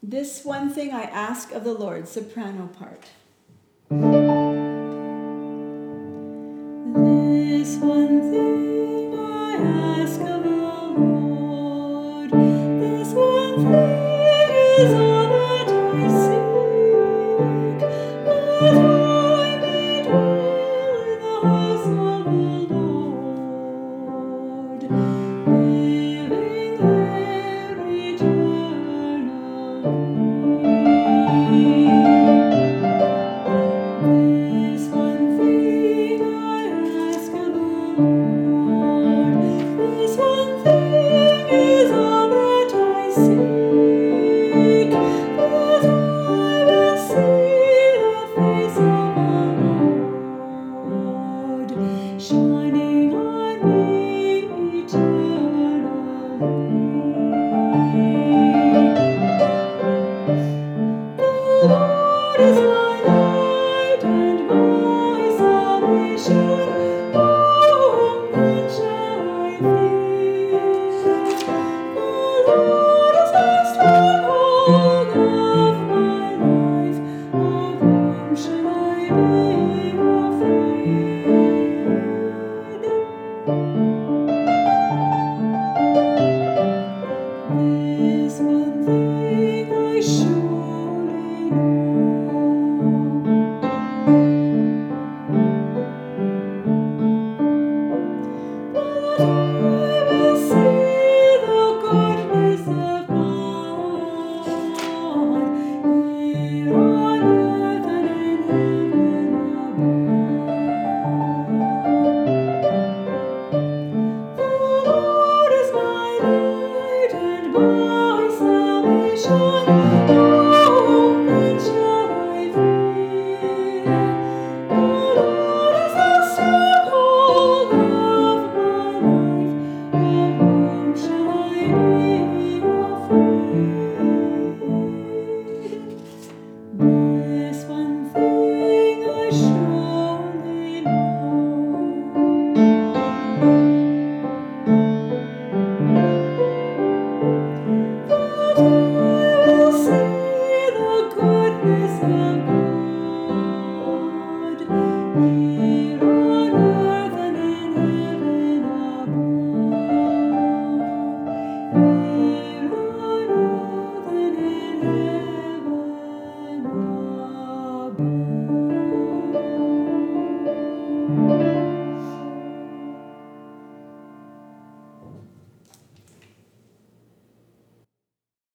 This one thing I ask of the Lord, soprano part. This one thing I ask of the Lord, this one thing is all that I seek, that I may dwell in the house of the Lord, living there eternally. This one thing I ask of the Lord, this one thing is all that I seek, that I will see the face of the Lord, shining on me eternally. The Lord is my light and my salvation. Whom then shall I fear? The Lord is the stronghold of my life. Of whom shall I be afraid? This one thing I should